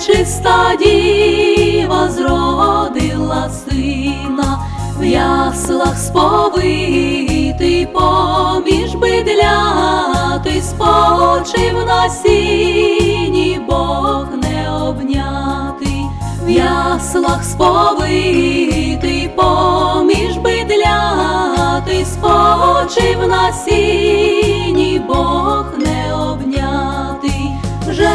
пречиста діва зродила сина, в яслах сповитий, поміж бидлятий, спочив на сіні, Бог не обнятий. В яслах сповитий, поміж бидлятий, спочив на сіні, Бог не обнятий. Вже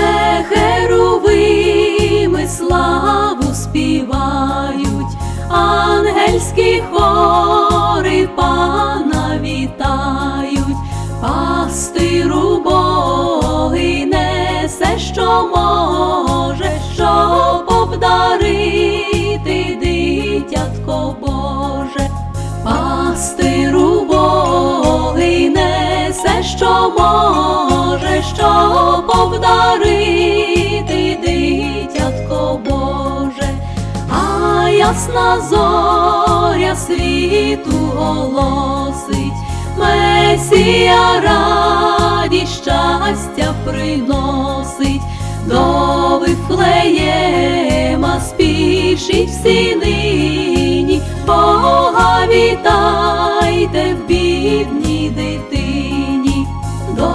херувими славу співають, ангельські хори Пана вітають. Пастиру Богий несе, що може, щоб обдарити дитятко Боже. Пастиру Богий несе, що може, щоб обдарити дитятко Боже. А ясна зоря світу голосить, Месія радість, щастя приносить. До Вифлеєма спішіть всі нині, Бога вітайте в бідній дитині. До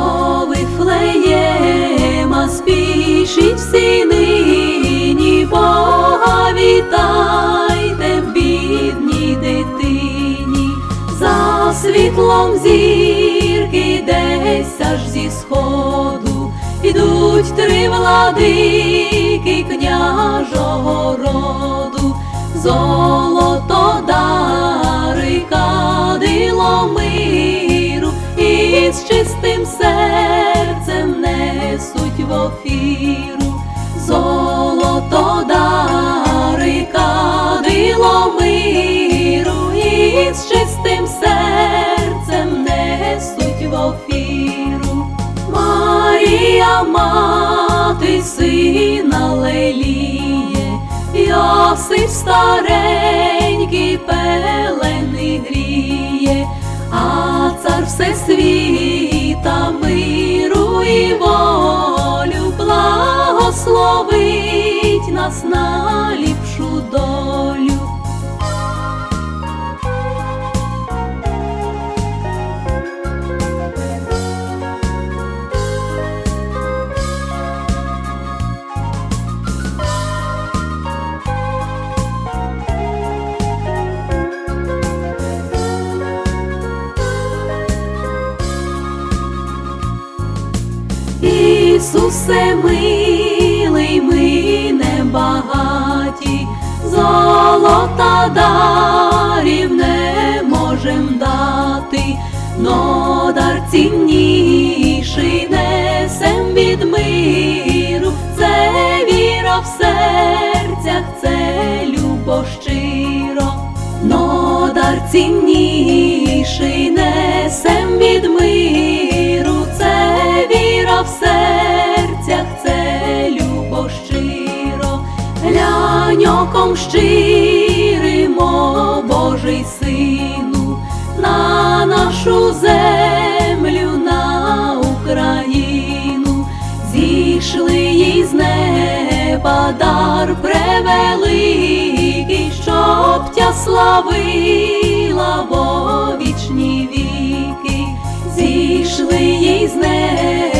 Вифлеєма спішіть всі нині, Бога вітайте в бідній дитині. За світлом зірки десь аж зі сходу ідуть три владики княжого роду. Золото дари, кадило миру, і з чистим серцем несуть в офіру. Золото дари, кадило миру, і з чистим серцем несуть в офіру. Марія, мати сина леліє, Йосип старенький пелени гріє, а цар всесвіта миру і волю благословить нас на ліпшу долю. Ісусе милий, ми небагаті, золота дарів не можем дати, но дар цінніший несем від миру. Це віра в серцях, це любов щиро, но дар цінніший несем від миру. Це віра в серцях, це любов щиро. Глянь оком щирим, о Божий Сину, на нашу землю, на Україну. Зійшли їй з неба дар превеликий, щоб тя славила во вічні віки. Зійшли їй з неба